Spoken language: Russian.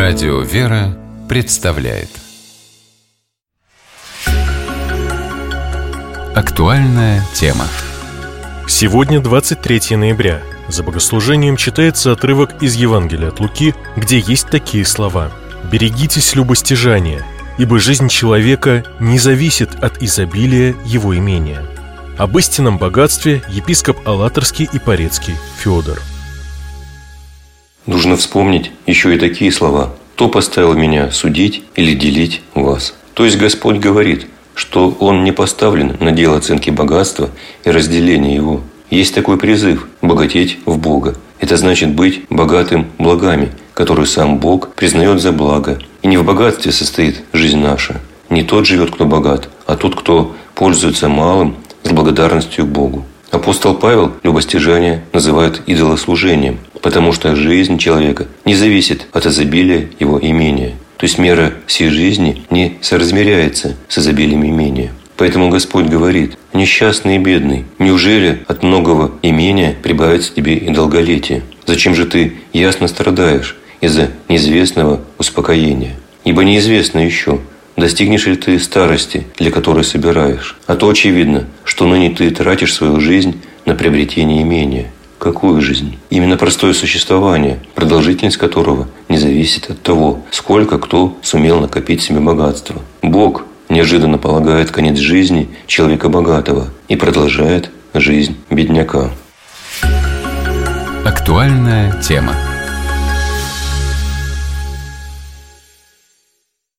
Радио «Вера» представляет актуальная тема. Сегодня 23 ноября. За богослужением читается отрывок из Евангелия от Луки, где есть такие слова: «Берегитесь любостяжания, ибо жизнь человека не зависит от изобилия его имения». Об истинном богатстве епископ Алаторский и Порецкий Феодор. Нужно вспомнить еще и такие слова: «Кто поставил меня судить или делить вас?» То есть Господь говорит, что Он не поставлен на дело оценки богатства и разделения его. Есть такой призыв – богатеть в Бога. Это значит быть богатым благами, которые сам Бог признает за благо. И не в богатстве состоит жизнь наша. Не тот живет, кто богат, а тот, кто пользуется малым с благодарностью к Богу. Апостол Павел любостяжание называет идолослужением, потому что жизнь человека не зависит от изобилия его имения. То есть мера всей жизни не соразмеряется с изобилием имения. Поэтому Господь говорит: «Несчастный и бедный, неужели от многого имения прибавится тебе и долголетие? Зачем же ты ясно страдаешь из-за неизвестного успокоения? Ибо неизвестно еще, достигнешь ли ты старости, для которой собираешь? А то очевидно, что ныне ты тратишь свою жизнь на приобретение имения». Какую жизнь? Именно простое существование, продолжительность которого не зависит от того, сколько кто сумел накопить себе богатство. Бог неожиданно полагает конец жизни человека богатого и продолжает жизнь бедняка. Актуальная тема.